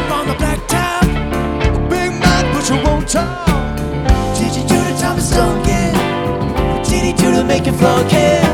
on the blacktop. A big man, but you won't talk. Did you do the Thomas Duncan? Did he do the make it flow again?